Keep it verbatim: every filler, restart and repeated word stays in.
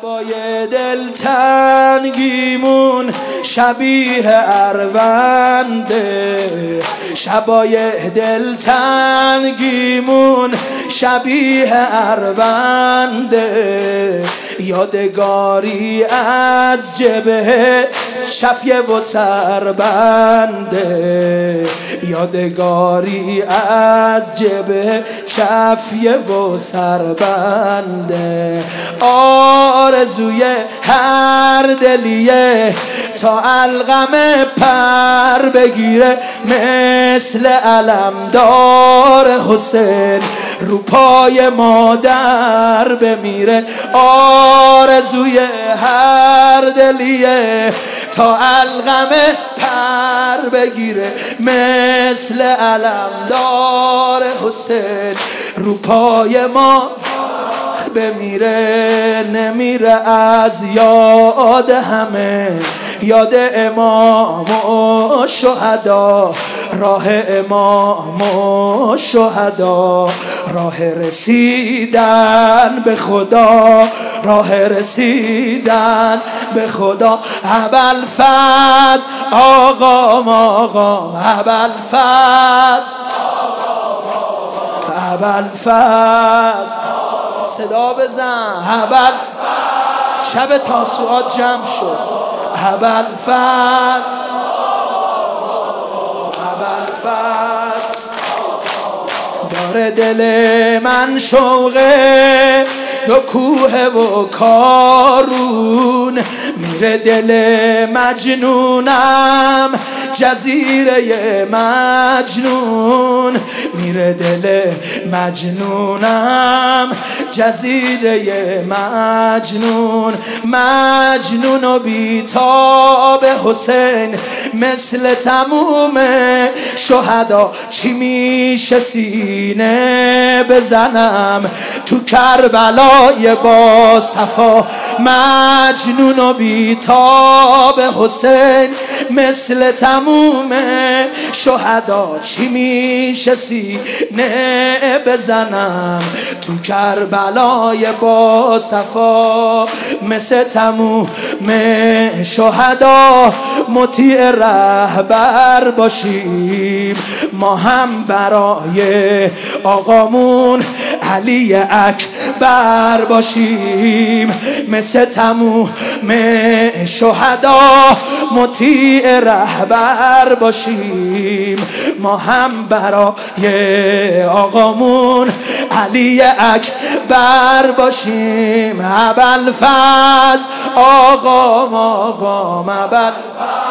شبای دلتنگیمون شبیه ارونده، شبای دلتنگیمون شبیه ارونده، یادگاری از جبهه شفیه و سربنده، یادگاری از جبهه شفیه و سربنده. آرزوی هر دلیه تا علقم پر بگیره، مثل علمدار حسین رو پای مادر بمیره. آرزوی هر دلیه تا علقم پر بگیره، مثل علمدار حسین رو پای ما بمیره. نمیره از یاد همه، یاد امام و شهدا، راه امام و شهدا، راه رسیدن به خدا، راه رسیدن به خدا. ابوالفضل آقام آقام ابوالفضل ابوالفضل صدا بزن. ابوالفضل شب تاسوعات جمع شد. ابوالفضل ابوالفضل داره دل من شوقه، دو کوه و کارون، میره دل مجنونم جزیره مجنون، میره دل مجنونم جزیره مجنون. مجنون و بیتاب حسین مثل تموم شهدا، چی میشه سینه بزنم تو کربلای با صفا. مجنون و بیتاب حسین مثل تموم شهدا، چی میشه سینه بزنم تو کربلای با صفا. مثل تموم شهدا مطیع رهبر باشیم، ما هم برای آقامون علی اکبر باشیم. مثل تموم شهدا مطیع رهبر باشیم، ما هم برای آقامون علی اکبر باشیم. ابوالفضل آقام آقام ابوالفضل